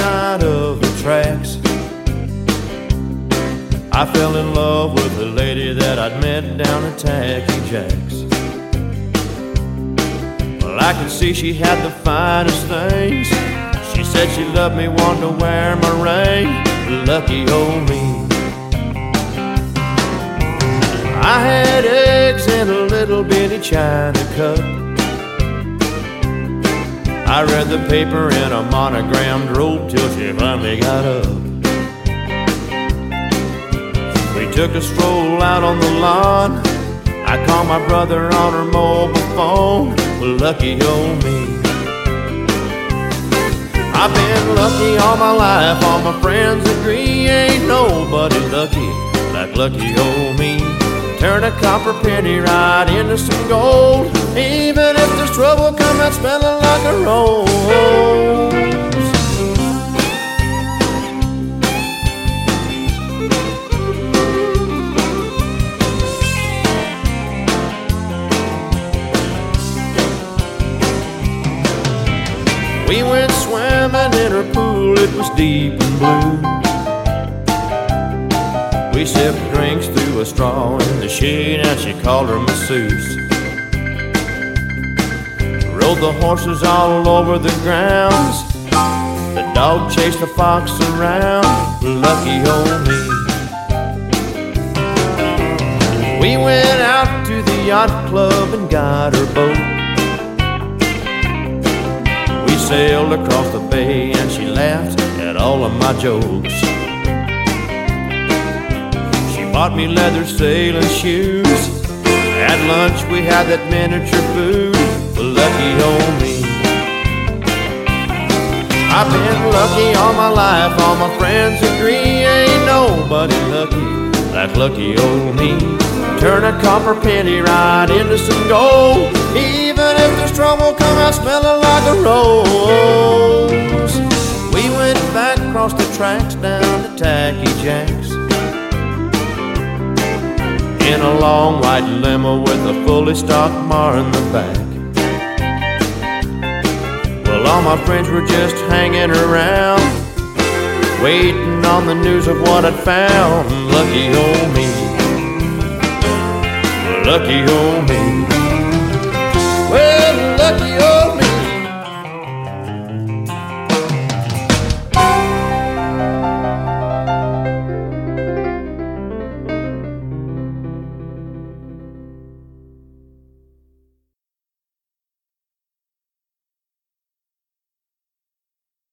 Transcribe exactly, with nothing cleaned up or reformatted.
night of the tracks, I fell in love with the lady that I'd met down at Tacky Jack's. Well, I could see she had the finest things. She said she loved me, wanted to wear my ring. Lucky old me. I had eggs in a little bitty china cup. I read the paper in a monogrammed robe till she finally got up. We took a stroll out on the lawn. I called my brother on her mobile phone. Well, lucky old me. I've been lucky all my life, all my friends agree. Ain't nobody lucky like lucky old me. Turn a copper penny right into some gold. Even if there's trouble, come out smelling like a rose. We went swimming in her pool, it was deep and blue. We sipped drinks through a straw in the shade, and she called her masseuse. Rode the horses all over the grounds. The dog chased the fox around. Lucky old me. We went out to the yacht club and got her boat. We sailed across the bay and she laughed at all of my jokes. Bought me leather sailing shoes. At lunch we had that miniature food. Lucky old me. I've been lucky all my life, all my friends agree. Ain't nobody lucky like lucky old me. Turn a copper penny right into some gold. Even if there's trouble, come out smelling like a rose. We went back across the tracks down to Tacky Jack's in a long white limo with a fully stocked Mar in the back. Well, all my friends were just hanging around, waiting on the news of what I'd found. Lucky old me. Lucky old me.